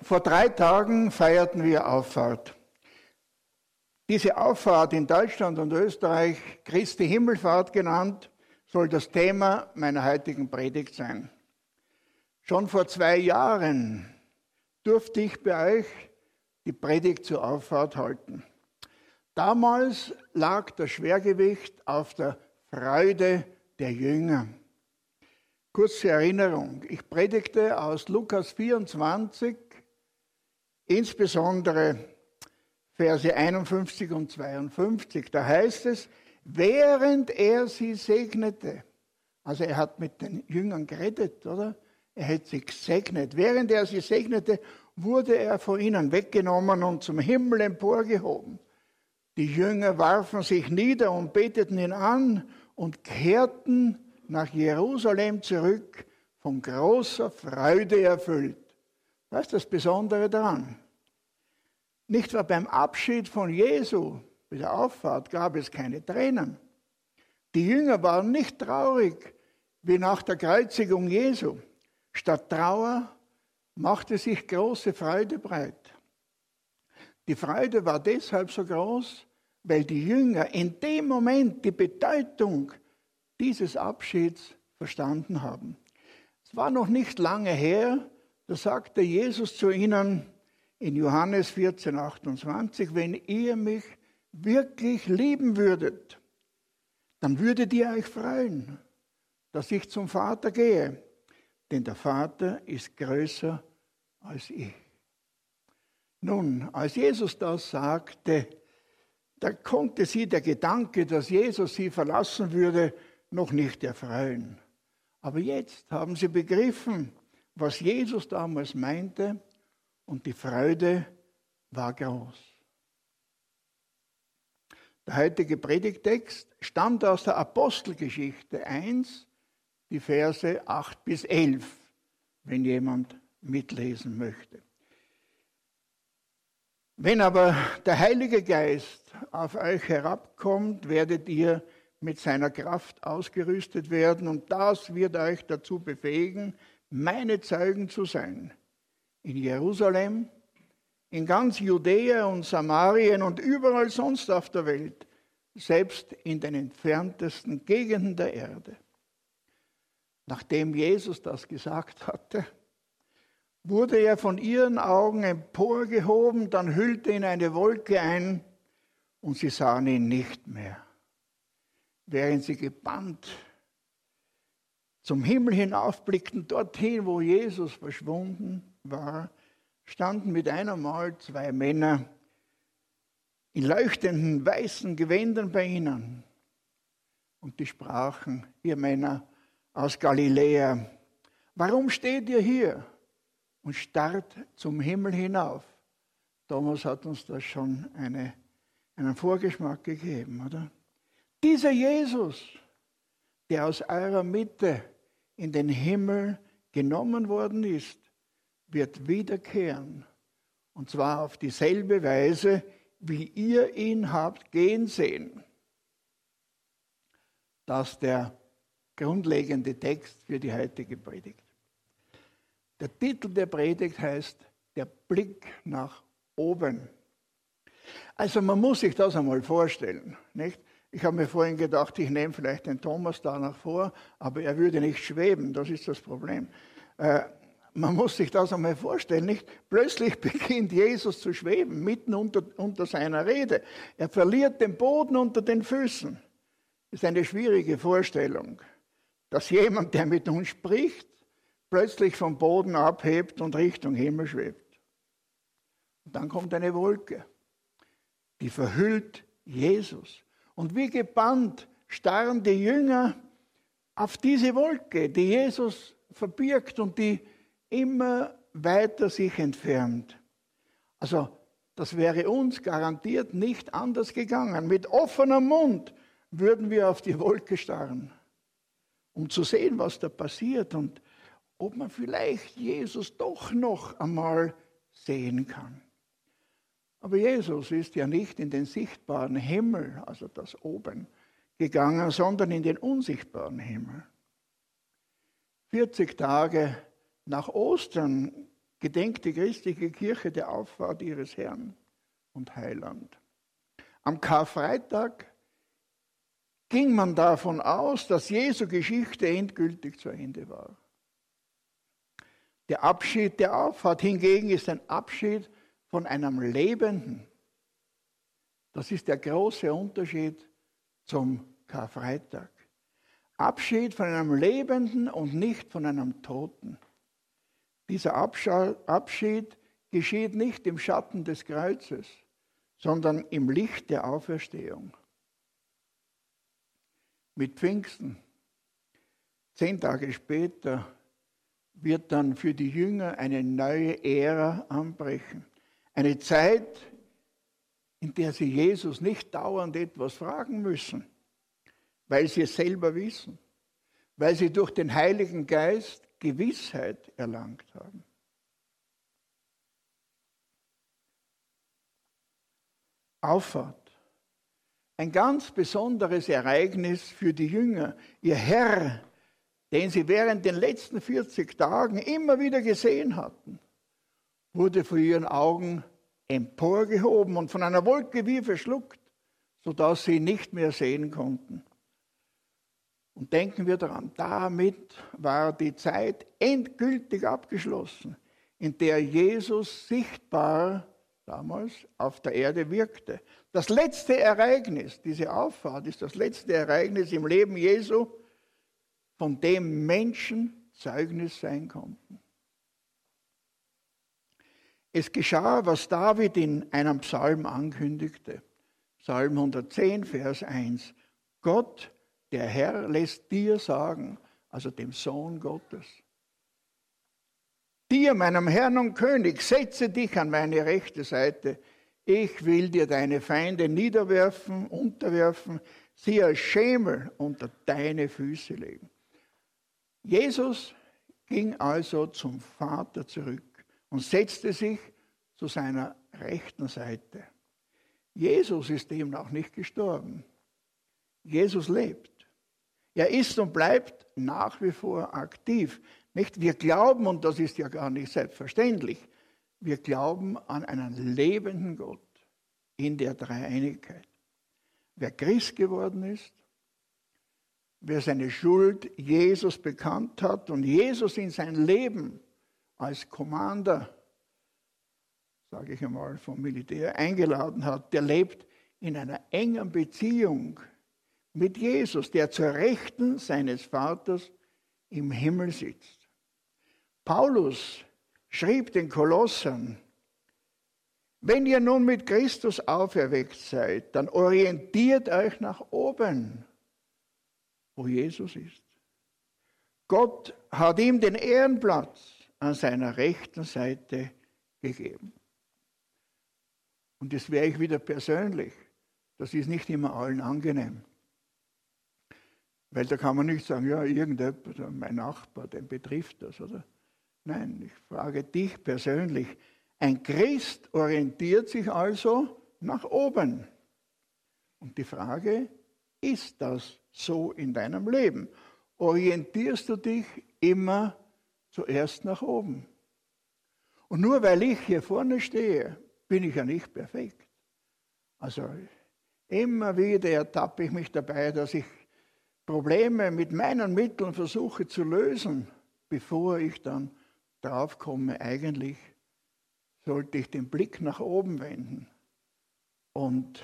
Vor 3 Tagen feierten wir Auffahrt. Diese Auffahrt in Deutschland und Österreich, Christi Himmelfahrt genannt, soll das Thema meiner heutigen Predigt sein. Schon vor 2 Jahren durfte ich bei euch die Predigt zur Auffahrt halten. Damals lag das Schwergewicht auf der Freude der Jünger. Kurze Erinnerung, ich predigte aus Lukas 24, insbesondere Verse 51 und 52. Da heißt es, während er sie segnete, also er hat mit den Jüngern geredet, oder? Er hat sie gesegnet. Während er sie segnete, wurde er von ihnen weggenommen und zum Himmel emporgehoben. Die Jünger warfen sich nieder und beteten ihn an und kehrten nach Jerusalem zurück, von großer Freude erfüllt. Das ist das Besondere daran. Nicht nur beim Abschied von Jesu, bei der Auffahrt, gab es keine Tränen. Die Jünger waren nicht traurig wie nach der Kreuzigung Jesu. Statt Trauer machte sich große Freude breit. Die Freude war deshalb so groß, weil die Jünger in dem Moment die Bedeutung dieses Abschieds verstanden haben. Es war noch nicht lange her, da sagte Jesus zu ihnen in Johannes 14, 28, wenn ihr mich wirklich lieben würdet, dann würdet ihr euch freuen, dass ich zum Vater gehe, denn der Vater ist größer als ich. Nun, als Jesus das sagte, da konnte sie der Gedanke, dass Jesus sie verlassen würde, noch nicht erfreuen. Aber jetzt haben sie begriffen, was Jesus damals meinte, und die Freude war groß. Der heutige Predigtext stammt aus der Apostelgeschichte 1, die Verse 8 bis 11, wenn jemand mitlesen möchte. Wenn aber der Heilige Geist auf euch herabkommt, werdet ihr mit seiner Kraft ausgerüstet werden und das wird euch dazu befähigen, meine Zeugen zu sein. In Jerusalem, in ganz Judäa und Samarien und überall sonst auf der Welt, selbst in den entferntesten Gegenden der Erde. Nachdem Jesus das gesagt hatte, wurde er von ihren Augen emporgehoben, dann hüllte ihn eine Wolke ein und sie sahen ihn nicht mehr. Während sie gebannt zum Himmel hinaufblickten, dorthin, wo Jesus verschwunden war, standen mit einem Mal 2 Männer in leuchtenden weißen Gewändern bei ihnen. Und die sprachen, ihr Männer aus Galiläa, warum steht ihr hier und starrt zum Himmel hinauf? Thomas hat uns da schon einen Vorgeschmack gegeben, oder? Dieser Jesus, der aus eurer Mitte in den Himmel genommen worden ist, wird wiederkehren. Und zwar auf dieselbe Weise, wie ihr ihn habt gehen sehen. Das ist der grundlegende Text für die heutige Predigt. Der Titel der Predigt heißt Der Blick nach oben. Also man muss sich das einmal vorstellen, nicht? Ich habe mir vorhin gedacht, ich nehme vielleicht den Thomas danach vor, aber er würde nicht schweben, das ist das Problem. Man muss sich das einmal vorstellen, nicht? Plötzlich beginnt Jesus zu schweben, mitten unter seiner Rede. Er verliert den Boden unter den Füßen. Das ist eine schwierige Vorstellung, dass jemand, der mit uns spricht, plötzlich vom Boden abhebt und Richtung Himmel schwebt. Und dann kommt eine Wolke, die verhüllt Jesus. Und wie gebannt starren die Jünger auf diese Wolke, die Jesus verbirgt und die immer weiter sich entfernt. Also das wäre uns garantiert nicht anders gegangen. Mit offenem Mund würden wir auf die Wolke starren, um zu sehen, was da passiert und ob man vielleicht Jesus doch noch einmal sehen kann. Aber Jesus ist ja nicht in den sichtbaren Himmel, also das oben, gegangen, sondern in den unsichtbaren Himmel. 40 Tage nach Ostern gedenkt die christliche Kirche der Auffahrt ihres Herrn und Heiland. Am Karfreitag ging man davon aus, dass Jesu Geschichte endgültig zu Ende war. Der Abschied der Auffahrt hingegen ist ein Abschied von einem Lebenden. Das ist der große Unterschied zum Karfreitag. Abschied von einem Lebenden und nicht von einem Toten. Dieser Abschied geschieht nicht im Schatten des Kreuzes, sondern im Licht der Auferstehung. Mit Pfingsten, 10 Tage später, wird dann für die Jünger eine neue Ära anbrechen. Eine Zeit, in der sie Jesus nicht dauernd etwas fragen müssen, weil sie es selber wissen, weil sie durch den Heiligen Geist Gewissheit erlangt haben. Auffahrt. Ein ganz besonderes Ereignis für die Jünger. Ihr Herr, den sie während den letzten 40 Tagen immer wieder gesehen hatten, wurde vor ihren Augen emporgehoben und von einer Wolke wie verschluckt, sodass sie ihn nicht mehr sehen konnten. Und denken wir daran, damit war die Zeit endgültig abgeschlossen, in der Jesus sichtbar damals auf der Erde wirkte. Das letzte Ereignis, diese Auffahrt, ist das letzte Ereignis im Leben Jesu, von dem Menschen Zeugnis sein konnten. Es geschah, was David in einem Psalm ankündigte. Psalm 110, Vers 1. Gott, der Herr, lässt dir sagen, also dem Sohn Gottes. Dir, meinem Herrn und König, setze dich an meine rechte Seite. Ich will dir deine Feinde niederwerfen, unterwerfen, sie als Schemel unter deine Füße legen. Jesus ging also zum Vater zurück und setzte sich zu seiner rechten Seite. Jesus ist demnach nicht gestorben. Jesus lebt. Er ist und bleibt nach wie vor aktiv. Nicht? Wir glauben, und das ist ja gar nicht selbstverständlich, wir glauben an einen lebenden Gott in der Dreieinigkeit. Wer Christ geworden ist, wer seine Schuld Jesus bekannt hat und Jesus in sein Leben als Commander, sage ich einmal, vom Militär eingeladen hat, der lebt in einer engen Beziehung mit Jesus, der zur Rechten seines Vaters im Himmel sitzt. Paulus schrieb den Kolossern, wenn ihr nun mit Christus auferweckt seid, dann orientiert euch nach oben, wo Jesus ist. Gott hat ihm den Ehrenplatz an seiner rechten Seite gegeben. Und das wäre ich wieder persönlich. Das ist nicht immer allen angenehm. Weil da kann man nicht sagen, ja, irgendjemand, mein Nachbar, den betrifft das, oder? Nein, ich frage dich persönlich. Ein Christ orientiert sich also nach oben. Und die Frage, ist das so in deinem Leben? Orientierst du dich immer zuerst nach oben? Und nur weil ich hier vorne stehe, bin ich ja nicht perfekt. Also immer wieder ertappe ich mich dabei, dass ich Probleme mit meinen Mitteln versuche zu lösen, bevor ich dann drauf komme, eigentlich sollte ich den Blick nach oben wenden und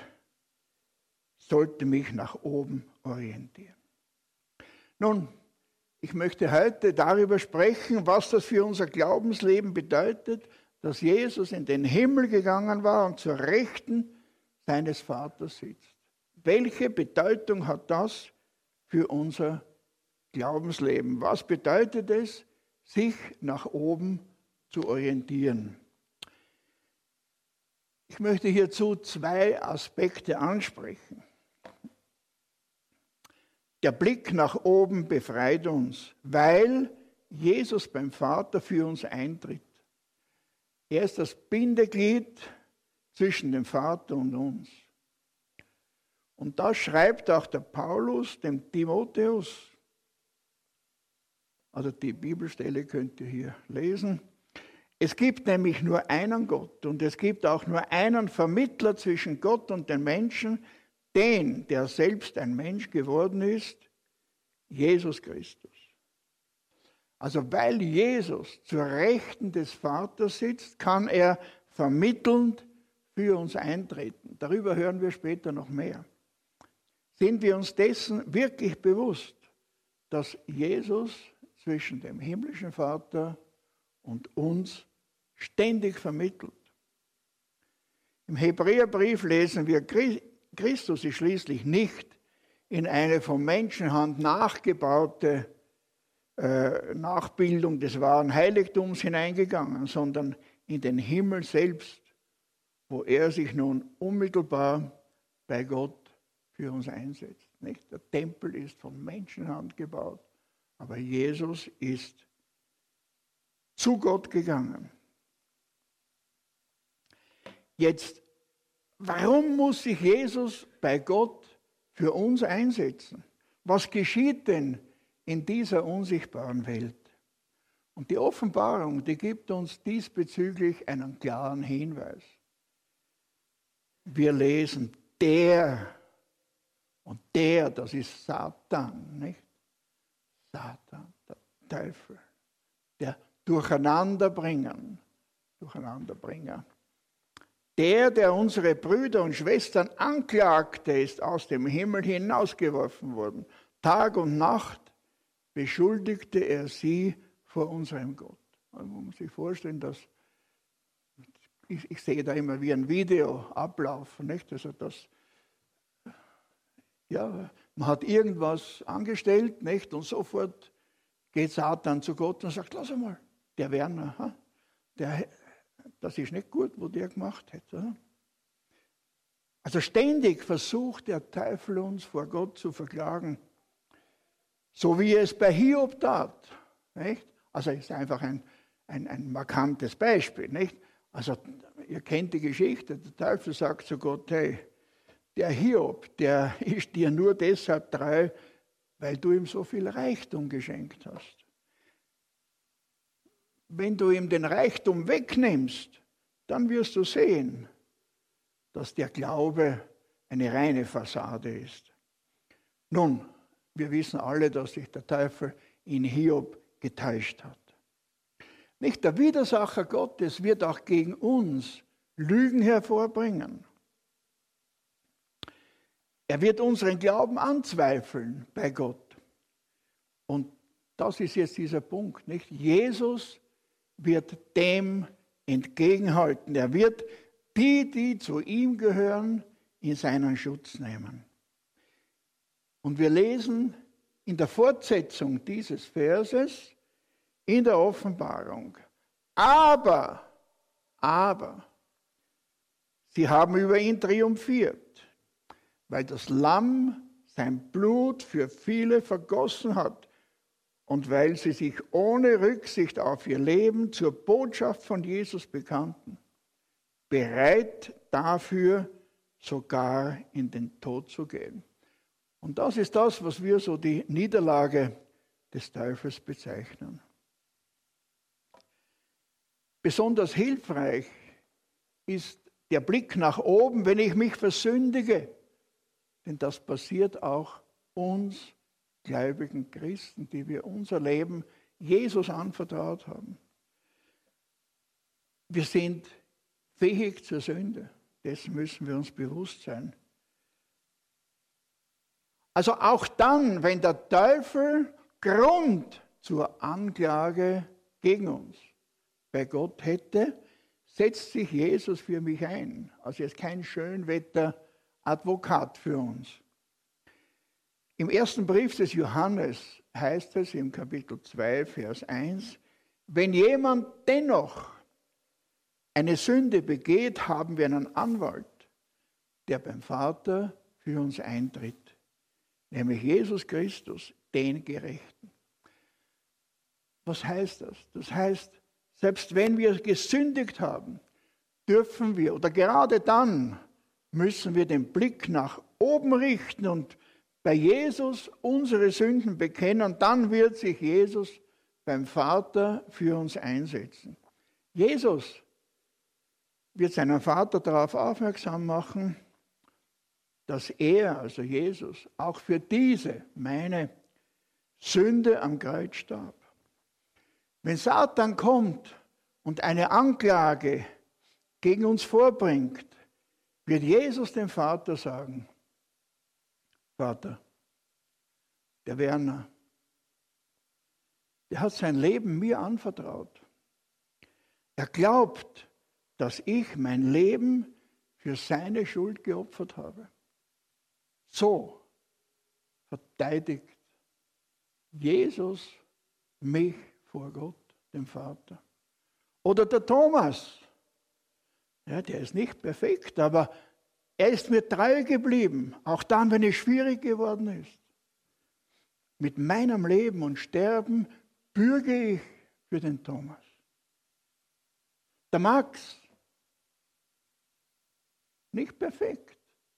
sollte mich nach oben orientieren. Nun, ich möchte heute darüber sprechen, was das für unser Glaubensleben bedeutet, dass Jesus in den Himmel gegangen war und zur Rechten seines Vaters sitzt. Welche Bedeutung hat das für unser Glaubensleben? Was bedeutet es, sich nach oben zu orientieren? Ich möchte hierzu 2 Aspekte ansprechen. Der Blick nach oben befreit uns, weil Jesus beim Vater für uns eintritt. Er ist das Bindeglied zwischen dem Vater und uns. Und das schreibt auch der Paulus dem Timotheus. Also die Bibelstelle könnt ihr hier lesen. Es gibt nämlich nur einen Gott und es gibt auch nur einen Vermittler zwischen Gott und den Menschen, den, der selbst ein Mensch geworden ist, Jesus Christus. Also weil Jesus zur Rechten des Vaters sitzt, kann er vermittelnd für uns eintreten. Darüber hören wir später noch mehr. Sind wir uns dessen wirklich bewusst, dass Jesus zwischen dem himmlischen Vater und uns ständig vermittelt? Im Hebräerbrief lesen wir, Christus ist schließlich nicht in eine von Menschenhand nachgebaute Nachbildung des wahren Heiligtums hineingegangen, sondern in den Himmel selbst, wo er sich nun unmittelbar bei Gott für uns einsetzt. Nicht? Der Tempel ist von Menschenhand gebaut, aber Jesus ist zu Gott gegangen. Jetzt, warum muss sich Jesus bei Gott für uns einsetzen? Was geschieht denn in dieser unsichtbaren Welt? Und die Offenbarung, die gibt uns diesbezüglich einen klaren Hinweis. Wir lesen, und der, das ist Satan, nicht? Satan, der Teufel, der Durcheinanderbringer. Der unsere Brüder und Schwestern anklagte, ist aus dem Himmel hinausgeworfen worden. Tag und Nacht beschuldigte er sie vor unserem Gott. Man muss sich vorstellen, dass ich sehe da immer wie ein Video ablaufen, nicht? Also man hat irgendwas angestellt, nicht? Und sofort geht Satan zu Gott und sagt, lass mal, der Werner, das ist nicht gut, was der gemacht hat. Oder? Also ständig versucht der Teufel uns vor Gott zu verklagen, so wie es bei Hiob tat. Nicht? Also es ist einfach ein markantes Beispiel. Nicht? Also ihr kennt die Geschichte, der Teufel sagt zu Gott, hey, der Hiob, der ist dir nur deshalb treu, weil du ihm so viel Reichtum geschenkt hast. Wenn du ihm den Reichtum wegnimmst, dann wirst du sehen, dass der Glaube eine reine Fassade ist. Nun, wir wissen alle, dass sich der Teufel in Hiob getäuscht hat. Nicht der Widersacher Gottes wird auch gegen uns Lügen hervorbringen. Er wird unseren Glauben anzweifeln bei Gott. Und das ist jetzt dieser Punkt, nicht? Jesus wird dem entgegenhalten. Er wird die zu ihm gehören, in seinen Schutz nehmen. Und wir lesen in der Fortsetzung dieses Verses in der Offenbarung. Aber, sie haben über ihn triumphiert, weil das Lamm sein Blut für viele vergossen hat und weil sie sich ohne Rücksicht auf ihr Leben zur Botschaft von Jesus bekannten, bereit dafür, sogar in den Tod zu gehen. Und das ist das, was wir so die Niederlage des Teufels bezeichnen. Besonders hilfreich ist der Blick nach oben, wenn ich mich versündige. Denn das passiert auch uns gläubigen Christen, die wir unser Leben Jesus anvertraut haben. Wir sind fähig zur Sünde. Dessen müssen wir uns bewusst sein. Also auch dann, wenn der Teufel Grund zur Anklage gegen uns bei Gott hätte, setzt sich Jesus für mich ein. Also er ist kein Schönwetter-Advokat für uns. Im ersten Brief des Johannes heißt es im Kapitel 2, Vers 1, wenn jemand dennoch eine Sünde begeht, haben wir einen Anwalt, der beim Vater für uns eintritt, nämlich Jesus Christus, den Gerechten. Was heißt das? Das heißt, selbst wenn wir gesündigt haben, dürfen wir, oder gerade dann müssen wir den Blick nach oben richten und bei Jesus unsere Sünden bekennen, dann wird sich Jesus beim Vater für uns einsetzen. Jesus wird seinen Vater darauf aufmerksam machen, dass er, also Jesus, auch für diese, meine Sünde am Kreuz starb. Wenn Satan kommt und eine Anklage gegen uns vorbringt, wird Jesus dem Vater sagen, Vater, der Werner, der hat sein Leben mir anvertraut. Er glaubt, dass ich mein Leben für seine Schuld geopfert habe. So verteidigt Jesus mich vor Gott, dem Vater. Oder der Thomas, ja, der ist nicht perfekt, aber er ist mir treu geblieben, auch dann, wenn es schwierig geworden ist. Mit meinem Leben und Sterben bürge ich für den Thomas. Der Max, nicht perfekt,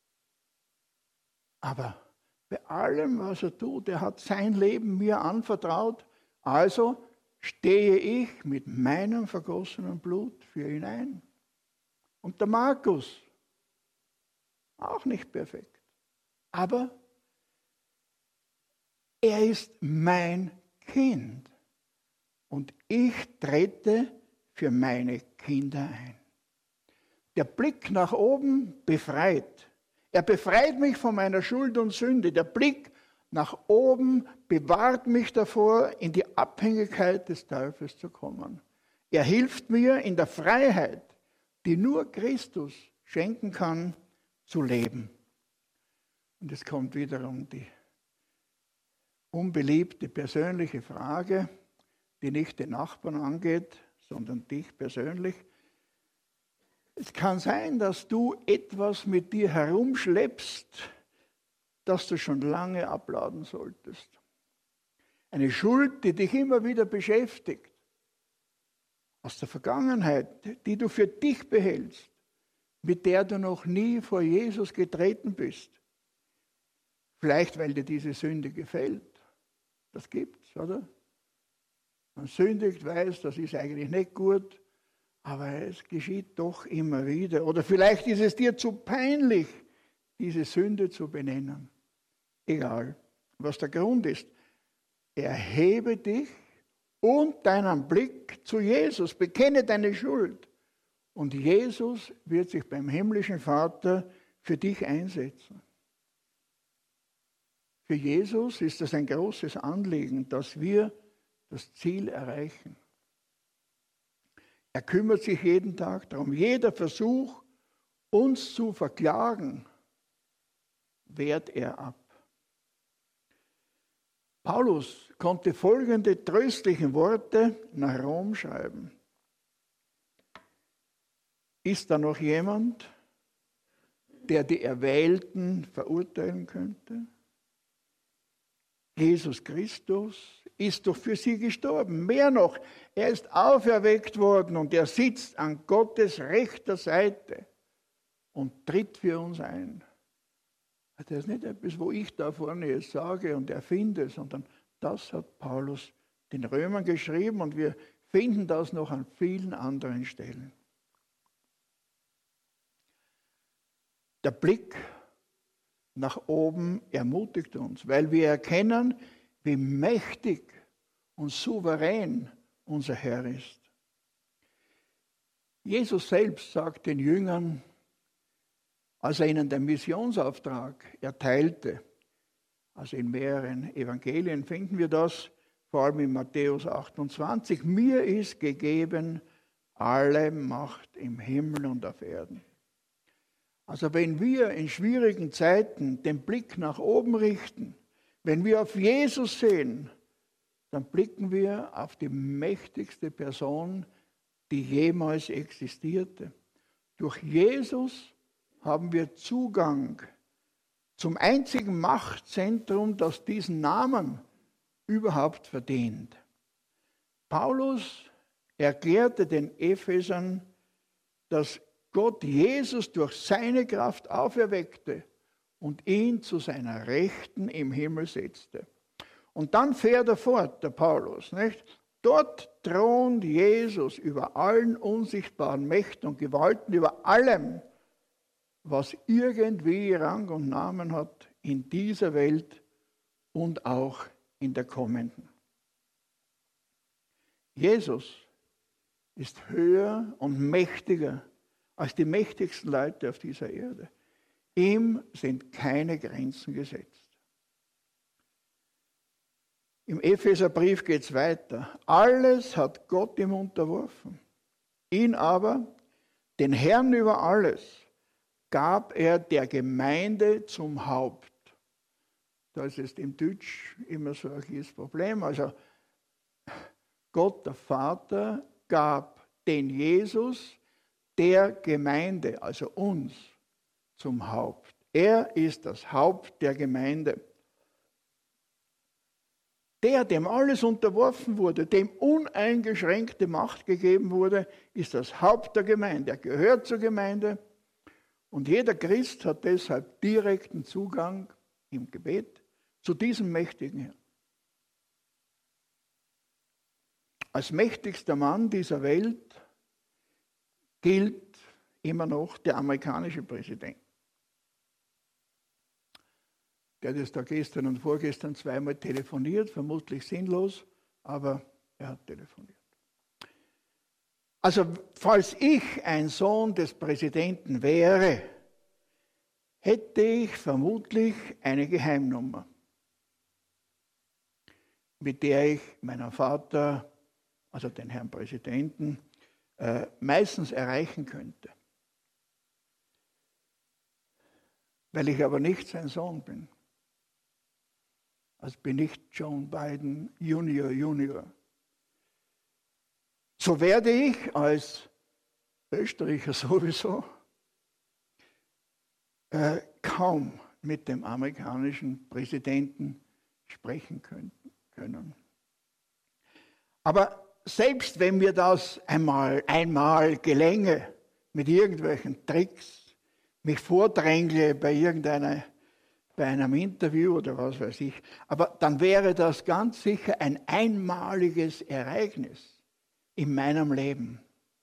aber bei allem, was er tut, er hat sein Leben mir anvertraut, also stehe ich mit meinem vergossenen Blut für ihn ein. Und der Markus, auch nicht perfekt, aber er ist mein Kind und ich trete für meine Kinder ein. Der Blick nach oben befreit. Er befreit mich von meiner Schuld und Sünde. Der Blick nach oben bewahrt mich davor, in die Abhängigkeit des Teufels zu kommen. Er hilft mir in der Freiheit, die nur Christus schenken kann, zu leben. Und es kommt wiederum die unbeliebte persönliche Frage, die nicht den Nachbarn angeht, sondern dich persönlich. Es kann sein, dass du etwas mit dir herumschleppst, das du schon lange abladen solltest. Eine Schuld, die dich immer wieder beschäftigt. Aus der Vergangenheit, die du für dich behältst, mit der du noch nie vor Jesus getreten bist. Vielleicht, weil dir diese Sünde gefällt. Das gibt's, oder? Man sündigt, weiß, das ist eigentlich nicht gut, aber es geschieht doch immer wieder. Oder vielleicht ist es dir zu peinlich, diese Sünde zu benennen. Egal, was der Grund ist. Erhebe dich und deinen Blick zu Jesus. Bekenne deine Schuld. Und Jesus wird sich beim himmlischen Vater für dich einsetzen. Für Jesus ist es ein großes Anliegen, dass wir das Ziel erreichen. Er kümmert sich jeden Tag darum. Jeder Versuch, uns zu verklagen, wehrt er ab. Paulus konnte folgende tröstlichen Worte nach Rom schreiben. Ist da noch jemand, der die Erwählten verurteilen könnte? Jesus Christus ist doch für sie gestorben. Mehr noch, er ist auferweckt worden und er sitzt an Gottes rechter Seite und tritt für uns ein. Das ist nicht etwas, wo ich da vorne jetzt sage und erfinde, sondern das hat Paulus den Römern geschrieben und wir finden das noch an vielen anderen Stellen. Der Blick nach oben ermutigt uns, weil wir erkennen, wie mächtig und souverän unser Herr ist. Jesus selbst sagt den Jüngern, als er ihnen den Missionsauftrag erteilte, also in mehreren Evangelien finden wir das, vor allem in Matthäus 28, mir ist gegeben alle Macht im Himmel und auf Erden. Also wenn wir in schwierigen Zeiten den Blick nach oben richten, wenn wir auf Jesus sehen, dann blicken wir auf die mächtigste Person, die jemals existierte. Durch Jesus haben wir Zugang zum einzigen Machtzentrum, das diesen Namen überhaupt verdient. Paulus erklärte den Ephesern, dass Gott Jesus durch seine Kraft auferweckte und ihn zu seiner Rechten im Himmel setzte. Und dann fährt er fort, der Paulus, nicht? Dort thront Jesus über allen unsichtbaren Mächten und Gewalten, über allem, was irgendwie Rang und Namen hat in dieser Welt und auch in der kommenden. Jesus ist höher und mächtiger als die mächtigsten Leute auf dieser Erde. Ihm sind keine Grenzen gesetzt. Im Epheserbrief geht es weiter. Alles hat Gott ihm unterworfen. Ihn aber, den Herrn über alles, gab er der Gemeinde zum Haupt. Das ist im Deutsch immer so ein kleines Problem. Also Gott, der Vater, gab den Jesus der Gemeinde, also uns, zum Haupt. Er ist das Haupt der Gemeinde. Der, dem alles unterworfen wurde, dem uneingeschränkte Macht gegeben wurde, ist das Haupt der Gemeinde. Er gehört zur Gemeinde und jeder Christ hat deshalb direkten Zugang im Gebet zu diesem mächtigen Herrn. Als mächtigster Mann dieser Welt gilt immer noch der amerikanische Präsident. Der hat jetzt da gestern und vorgestern zweimal telefoniert, vermutlich sinnlos, aber er hat telefoniert. Also, falls ich ein Sohn des Präsidenten wäre, hätte ich vermutlich eine Geheimnummer, mit der ich meinen Vater, also den Herrn Präsidenten, meistens erreichen könnte. Weil ich aber nicht sein Sohn bin. Also bin ich John Biden Junior. So werde ich als Österreicher sowieso kaum mit dem amerikanischen Präsidenten sprechen können. Aber selbst wenn mir das einmal gelänge, mit irgendwelchen Tricks, mich vordrängle bei einem Interview oder was weiß ich, aber dann wäre das ganz sicher ein einmaliges Ereignis in meinem Leben.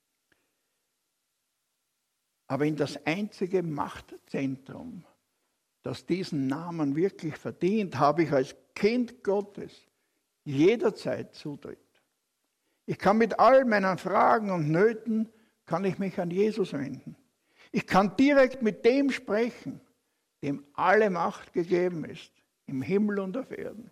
Aber in das einzige Machtzentrum, das diesen Namen wirklich verdient, habe ich als Kind Gottes jederzeit Zutritt. Ich kann mit all meinen Fragen und Nöten, kann ich mich an Jesus wenden. Ich kann direkt mit dem sprechen, dem alle Macht gegeben ist, im Himmel und auf Erden.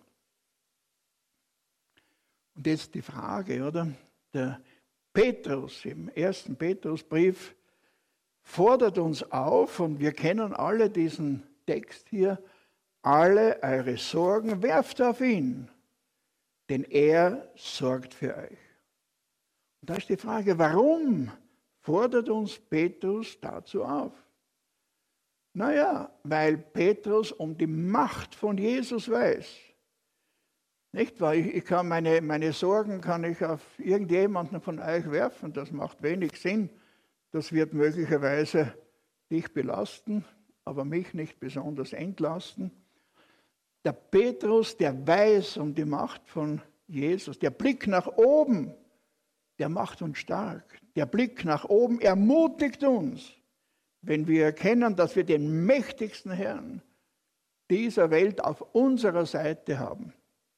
Und jetzt die Frage, oder? Der Petrus im 1. Petrusbrief fordert uns auf, und wir kennen alle diesen Text hier, alle eure Sorgen werft auf ihn, denn er sorgt für euch. Und da ist die Frage, warum fordert uns Petrus dazu auf? Naja, weil Petrus um die Macht von Jesus weiß. Nicht? Weil ich kann meine Sorgen kann ich auf irgendjemanden von euch werfen. Das macht wenig Sinn. Das wird möglicherweise dich belasten, aber mich nicht besonders entlasten. Der Petrus, der weiß um die Macht von Jesus. Der Blick nach oben, der macht uns stark. Der Blick nach oben ermutigt uns, wenn wir erkennen, dass wir den mächtigsten Herrn dieser Welt auf unserer Seite haben.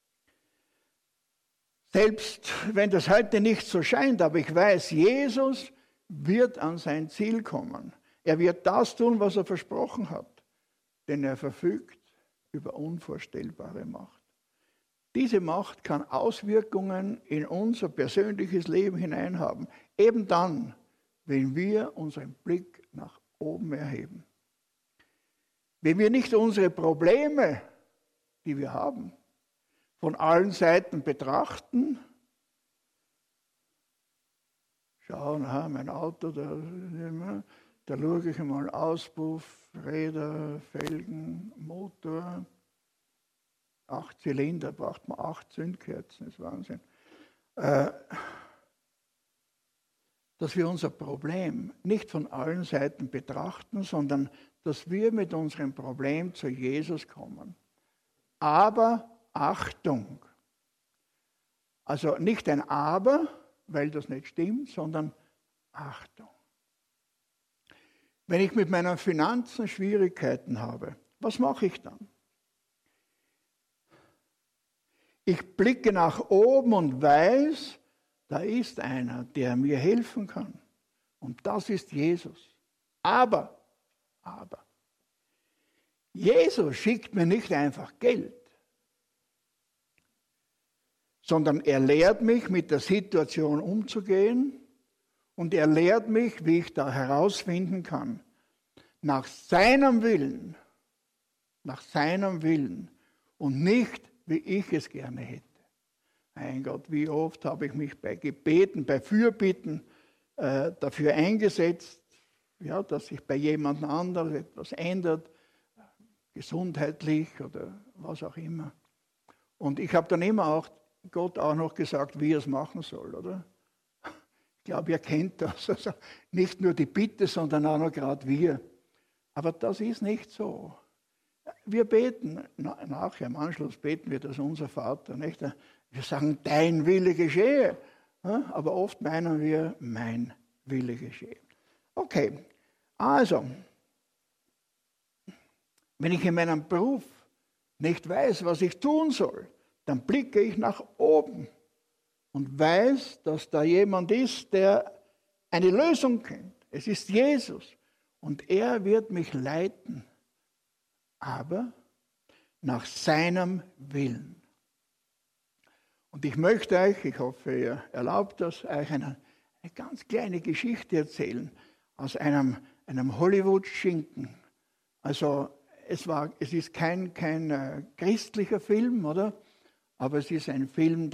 Selbst wenn das heute nicht so scheint, aber ich weiß, Jesus wird an sein Ziel kommen. Er wird das tun, was er versprochen hat, denn er verfügt über unvorstellbare Macht. Diese Macht kann Auswirkungen in unser persönliches Leben hineinhaben, eben dann, wenn wir unseren Blick nach oben erheben. Wenn wir nicht unsere Probleme, die wir haben, von allen Seiten betrachten, schauen, mein Auto, da schaue ich mal Auspuff, Räder, Felgen, Motor, 8 Zylinder, braucht man 8 Zündkerzen, das ist Wahnsinn. Dass wir unser Problem nicht von allen Seiten betrachten, sondern dass wir mit unserem Problem zu Jesus kommen. Aber Achtung! Also nicht ein Aber, weil das nicht stimmt, sondern Achtung. Wenn ich mit meinen Finanzen Schwierigkeiten habe, was mache ich dann? Ich blicke nach oben und weiß, da ist einer, der mir helfen kann. Und das ist Jesus. Aber, Jesus schickt mir nicht einfach Geld, sondern er lehrt mich, mit der Situation umzugehen und er lehrt mich, wie ich da herausfinden kann, nach seinem Willen und nicht, wie ich es gerne hätte. Mein Gott, wie oft habe ich mich bei Gebeten, bei Fürbitten dafür eingesetzt, ja, dass sich bei jemand anderem etwas ändert, gesundheitlich oder was auch immer. Und ich habe dann immer auch Gott auch noch gesagt, wie er es machen soll, oder? Ich glaube, ihr kennt das. Also nicht nur die Bitte, sondern auch noch gerade wir. Aber das ist nicht so. Wir beten, nachher im Anschluss beten wir das unser Vater, nicht? Wir sagen, dein Wille geschehe. Aber oft meinen wir, mein Wille geschehe. Okay, also, wenn ich in meinem Beruf nicht weiß, was ich tun soll, dann blicke ich nach oben und weiß, dass da jemand ist, der eine Lösung kennt. Es ist Jesus und er wird mich leiten, aber nach seinem Willen. Und ich möchte euch, ich hoffe, ihr erlaubt das, euch eine ganz kleine Geschichte erzählen aus einem Hollywood-Schinken. Also es ist kein christlicher Film, oder? Aber es ist ein Film,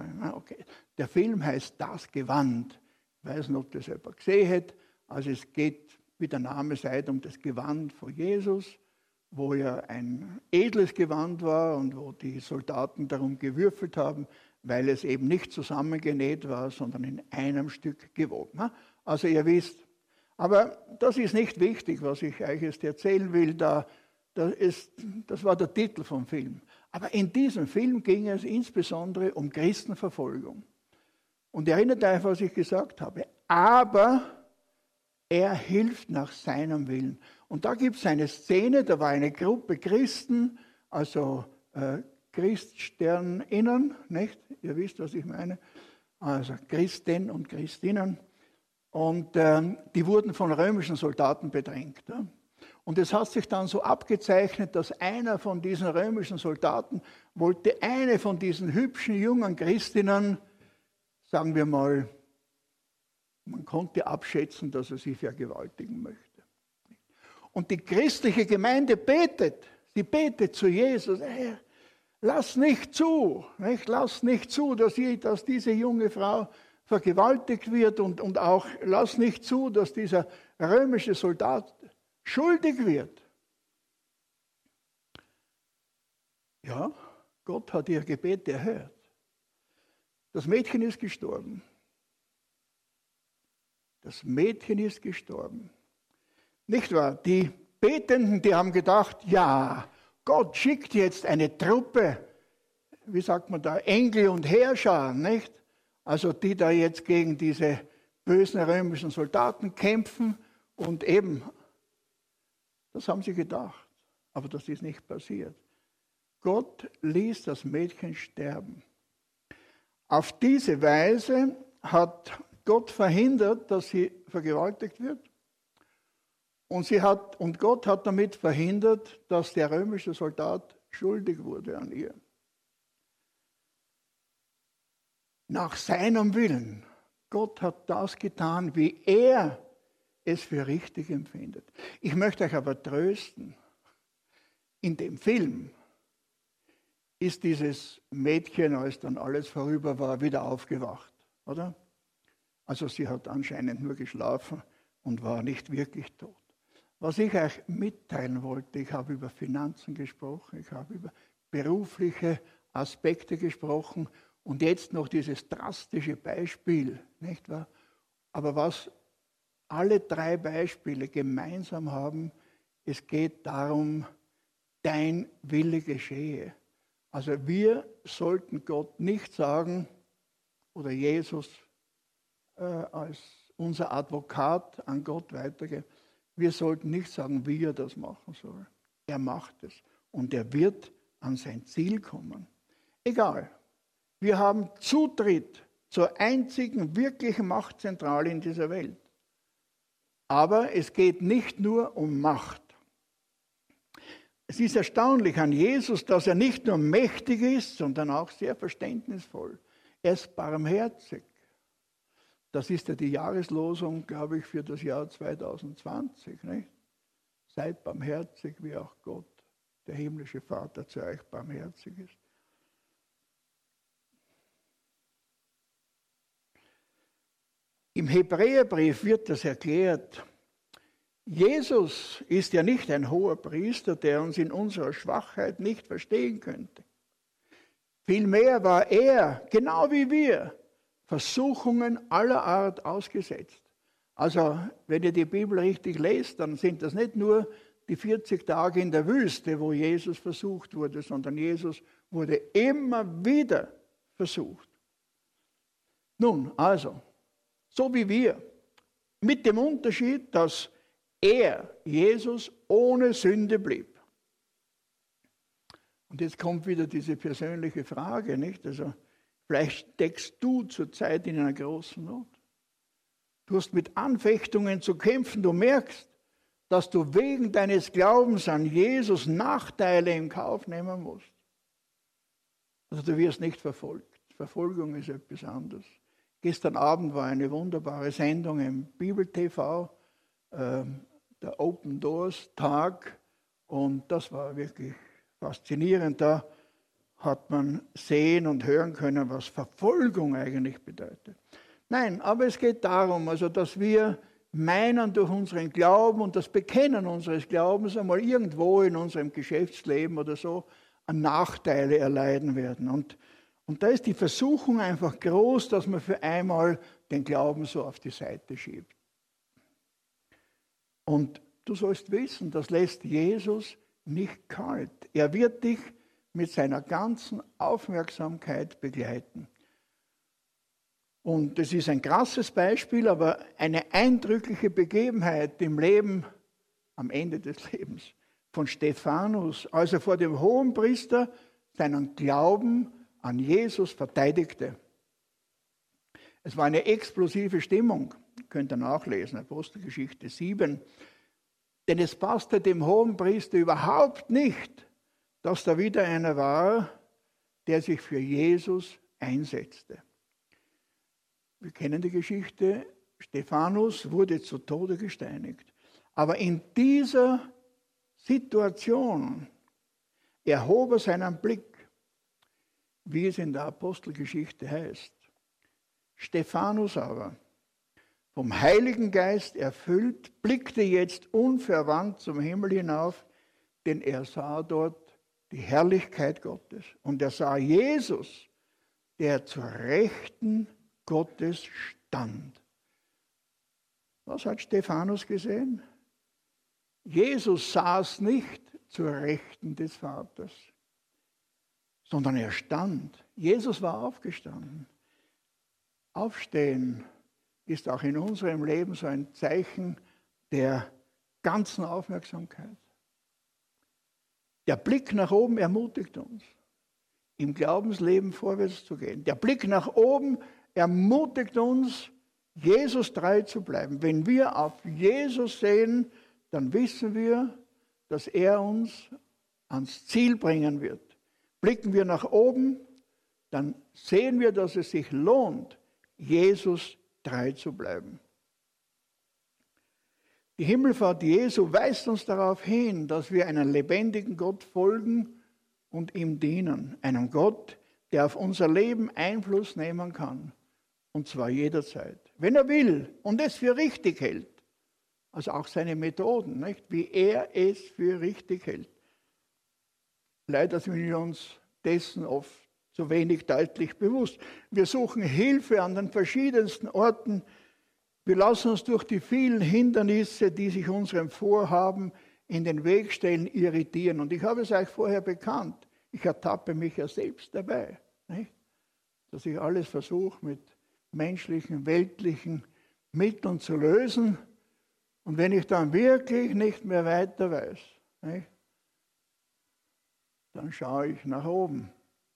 der Film heißt Das Gewand. Ich weiß nicht, ob das jemand gesehen hat. Also es geht, wie der Name sagt, um das Gewand von Jesus, wo ja ein edles Gewand war und wo die Soldaten darum gewürfelt haben, weil es eben nicht zusammengenäht war, sondern in einem Stück gewoben. Also ihr wisst, aber das ist nicht wichtig, was ich euch jetzt erzählen will. Das war der Titel vom Film. Aber in diesem Film ging es insbesondere um Christenverfolgung. Und erinnert euch, was ich gesagt habe. Aber er hilft nach seinem Willen. Und da gibt es eine Szene, da war eine Gruppe Christen, also ChriststernInnen, nicht? Ihr wisst, was ich meine. Also Christen und Christinnen. Und die wurden von römischen Soldaten bedrängt. Ja? Und es hat sich dann so abgezeichnet, dass einer von diesen römischen Soldaten wollte eine von diesen hübschen jungen Christinnen, sagen wir mal, man konnte abschätzen, dass er sie vergewaltigen möchte. Und die christliche Gemeinde betet. Sie betet zu Jesus. Herr, lass nicht zu, dass diese junge Frau vergewaltigt wird und auch lass nicht zu, dass dieser römische Soldat schuldig wird. Ja, Gott hat ihr Gebet erhört. Das Mädchen ist gestorben. Das Mädchen ist gestorben. Nicht wahr? Die Betenden, die haben gedacht, ja, Gott schickt jetzt eine Truppe, wie sagt man da, Engel und Herrscher, nicht? Also die da jetzt gegen diese bösen römischen Soldaten kämpfen und eben, das haben sie gedacht, aber das ist nicht passiert. Gott ließ das Mädchen sterben. Auf diese Weise hat Gott verhindert, dass sie vergewaltigt wird. Und Gott hat damit verhindert, dass der römische Soldat schuldig wurde an ihr. Nach seinem Willen. Gott hat das getan, wie er es für richtig empfindet. Ich möchte euch aber trösten. In dem Film ist dieses Mädchen, als dann alles vorüber war, wieder aufgewacht, oder? Also sie hat anscheinend nur geschlafen und war nicht wirklich tot. Was ich euch mitteilen wollte, ich habe über Finanzen gesprochen, ich habe über berufliche Aspekte gesprochen und jetzt noch dieses drastische Beispiel, nicht wahr? Aber was alle drei Beispiele gemeinsam haben, es geht darum, dein Wille geschehe. Also wir sollten Gott nicht sagen, oder Jesus als unser Advokat an Gott weitergeben. Wir sollten nicht sagen, wie er das machen soll. Er macht es und er wird an sein Ziel kommen. Egal. Wir haben Zutritt zur einzigen wirklichen Machtzentrale in dieser Welt. Aber es geht nicht nur um Macht. Es ist erstaunlich an Jesus, dass er nicht nur mächtig ist, sondern auch sehr verständnisvoll. Er ist barmherzig. Das ist ja die Jahreslosung, glaube ich, für das Jahr 2020. Nicht? Seid barmherzig, wie auch Gott, der himmlische Vater, zu euch barmherzig ist. Im Hebräerbrief wird das erklärt. Jesus ist ja nicht ein hoher Priester, der uns in unserer Schwachheit nicht verstehen könnte. Vielmehr war er, genau wie wir, Versuchungen aller Art ausgesetzt. Also, wenn ihr die Bibel richtig lest, dann sind das nicht nur die 40 Tage in der Wüste, wo Jesus versucht wurde, sondern Jesus wurde immer wieder versucht. Nun, also, so wie wir, mit dem Unterschied, dass er, Jesus, ohne Sünde blieb. Und jetzt kommt wieder diese persönliche Frage, nicht? Also, vielleicht steckst du zurzeit in einer großen Not. Du hast mit Anfechtungen zu kämpfen, du merkst, dass du wegen deines Glaubens an Jesus Nachteile in Kauf nehmen musst. Also du wirst nicht verfolgt. Verfolgung ist etwas anderes. Gestern Abend war eine wunderbare Sendung im Bibel-TV, der Open Doors Tag, und das war wirklich faszinierend. Da hat man sehen und hören können, was Verfolgung eigentlich bedeutet. Nein, aber es geht darum, also, dass wir meinen, durch unseren Glauben und das Bekennen unseres Glaubens einmal irgendwo in unserem Geschäftsleben oder so an Nachteile erleiden werden. Und da ist die Versuchung einfach groß, dass man für einmal den Glauben so auf die Seite schiebt. Und du sollst wissen, das lässt Jesus nicht kalt. Er wird dich mit seiner ganzen Aufmerksamkeit begleiten. Und das ist ein krasses Beispiel, aber eine eindrückliche Begebenheit im Leben, am Ende des Lebens, von Stephanus, als er vor dem Hohenpriester seinen Glauben an Jesus verteidigte. Es war eine explosive Stimmung, könnt ihr nachlesen, Apostelgeschichte 7. Denn es passte dem Hohenpriester überhaupt nicht, dass da wieder einer war, der sich für Jesus einsetzte. Wir kennen die Geschichte, Stephanus wurde zu Tode gesteinigt. Aber in dieser Situation erhob er seinen Blick, wie es in der Apostelgeschichte heißt. Stephanus aber, vom Heiligen Geist erfüllt, blickte jetzt unverwandt zum Himmel hinauf, denn er sah dort die Herrlichkeit Gottes. Und er sah Jesus, der zur Rechten Gottes stand. Was hat Stephanus gesehen? Jesus saß nicht zur Rechten des Vaters, sondern er stand. Jesus war aufgestanden. Aufstehen ist auch in unserem Leben so ein Zeichen der ganzen Aufmerksamkeit. Der Blick nach oben ermutigt uns, im Glaubensleben vorwärts zu gehen. Der Blick nach oben ermutigt uns, Jesus treu zu bleiben. Wenn wir auf Jesus sehen, dann wissen wir, dass er uns ans Ziel bringen wird. Blicken wir nach oben, dann sehen wir, dass es sich lohnt, Jesus treu zu bleiben. Die Himmelfahrt Jesu weist uns darauf hin, dass wir einem lebendigen Gott folgen und ihm dienen. Einem Gott, der auf unser Leben Einfluss nehmen kann. Und zwar jederzeit. Wenn er will und es für richtig hält. Also auch seine Methoden, nicht? Wie er es für richtig hält. Leider sind wir uns dessen oft so wenig deutlich bewusst. Wir suchen Hilfe an den verschiedensten Orten. Wir lassen uns durch die vielen Hindernisse, die sich unserem Vorhaben in den Weg stellen, irritieren. Und ich habe es euch vorher bekannt. Ich ertappe mich ja selbst dabei, nicht? Dass ich alles versuche mit menschlichen, weltlichen Mitteln zu lösen. Und wenn ich dann wirklich nicht mehr weiter weiß, nicht, dann schaue ich nach oben.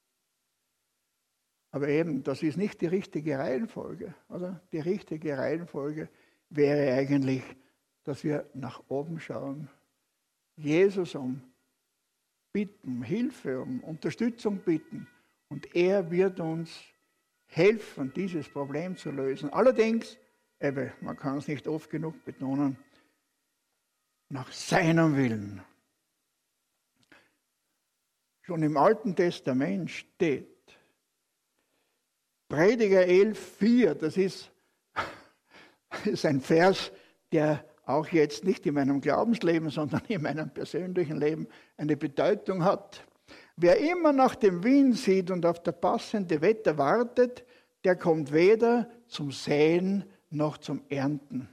Aber eben, das ist nicht die richtige Reihenfolge, oder? Die richtige Reihenfolge wäre eigentlich, dass wir nach oben schauen, Jesus bitten, Hilfe, um Unterstützung bitten. Und er wird uns helfen, dieses Problem zu lösen. Allerdings, man kann es nicht oft genug betonen, nach seinem Willen. Schon im Alten Testament steht, Prediger 11,4, das ist ein Vers, der auch jetzt nicht in meinem Glaubensleben, sondern in meinem persönlichen Leben eine Bedeutung hat. Wer immer nach dem Wind sieht und auf das passende Wetter wartet, der kommt weder zum Säen noch zum Ernten.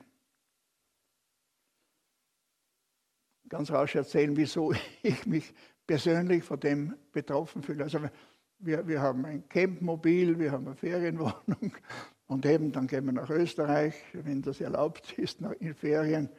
Ganz rasch erzählen, wieso ich mich persönlich von dem betroffen fühle. Also wir haben ein Campmobil, wir haben eine Ferienwohnung und eben dann gehen wir nach Österreich, wenn das erlaubt ist, in Ferien.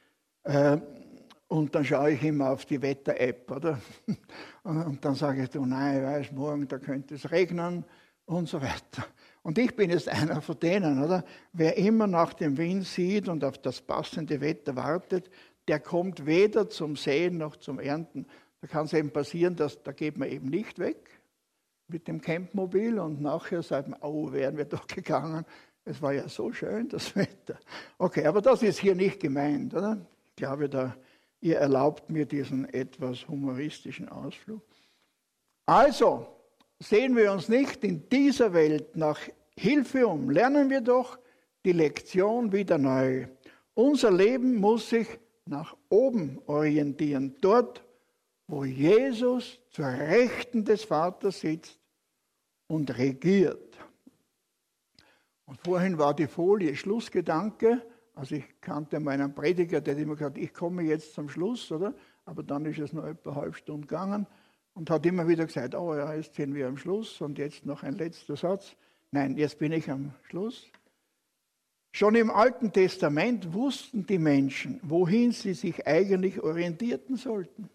Und dann schaue ich immer auf die Wetter-App, oder? Und dann sage ich, du, nein, ich weiß, morgen, da könnte es regnen und so weiter. Und ich bin jetzt einer von denen, oder? Wer immer nach dem Wind sieht und auf das passende Wetter wartet, der kommt weder zum Säen noch zum Ernten. Da kann es eben passieren, da geht man eben nicht weg mit dem Campmobil und nachher sagt man, oh, wären wir doch gegangen. Es war ja so schön, das Wetter. Okay, aber das ist hier nicht gemeint, oder? Ich glaube, ihr erlaubt mir diesen etwas humoristischen Ausflug. Also, sehen wir uns nicht in dieser Welt nach Hilfe um. Lernen wir doch die Lektion wieder neu. Unser Leben muss sich nach oben orientieren. Dort, wo Jesus zur Rechten des Vaters sitzt und regiert. Und vorhin war die Folie Schlussgedanke. Also ich kannte meinen Prediger, der hat immer gesagt, ich komme jetzt zum Schluss, oder? Aber dann ist es noch etwa eine halbe Stunde gegangen und hat immer wieder gesagt, oh ja, jetzt sind wir am Schluss und jetzt noch ein letzter Satz. Nein, jetzt bin ich am Schluss. Schon im Alten Testament wussten die Menschen, wohin sie sich eigentlich orientieren sollten.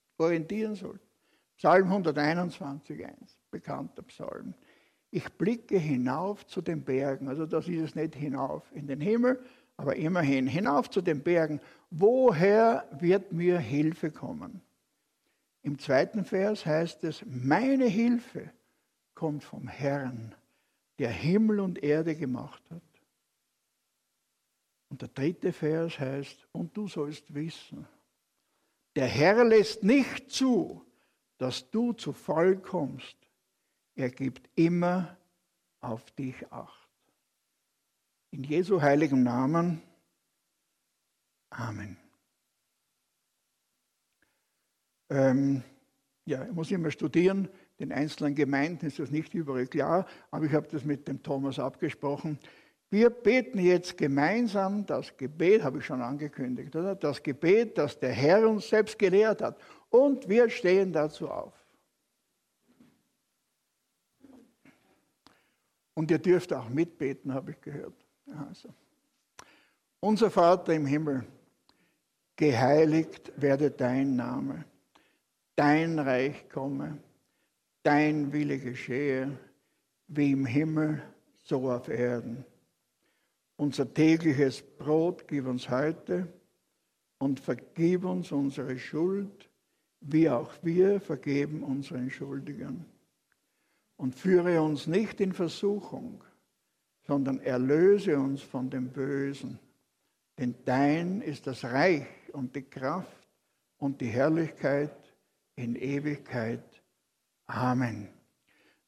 Psalm 121, 1, bekannter Psalm. Ich blicke hinauf zu den Bergen, also das ist es nicht hinauf in den Himmel, aber immerhin hinauf zu den Bergen. Woher wird mir Hilfe kommen? Im zweiten Vers heißt es, meine Hilfe kommt vom Herrn, der Himmel und Erde gemacht hat. Und der dritte Vers heißt, und du sollst wissen, der Herr lässt nicht zu, dass du zu Fall kommst. Er gibt immer auf dich Acht. In Jesu heiligem Namen. Amen. Ich muss immer studieren. Den einzelnen Gemeinden ist das nicht überall klar, aber ich habe das mit dem Thomas abgesprochen. Wir beten jetzt gemeinsam das Gebet, habe ich schon angekündigt, oder? Das Gebet, das der Herr uns selbst gelehrt hat. Und wir stehen dazu auf. Und ihr dürft auch mitbeten, habe ich gehört. Also. Unser Vater im Himmel, geheiligt werde dein Name, dein Reich komme, dein Wille geschehe, wie im Himmel, so auf Erden. Unser tägliches Brot gib uns heute und vergib uns unsere Schuld, wie auch wir vergeben unseren Schuldigern. Und führe uns nicht in Versuchung, sondern erlöse uns von dem Bösen. Denn dein ist das Reich und die Kraft und die Herrlichkeit in Ewigkeit. Amen.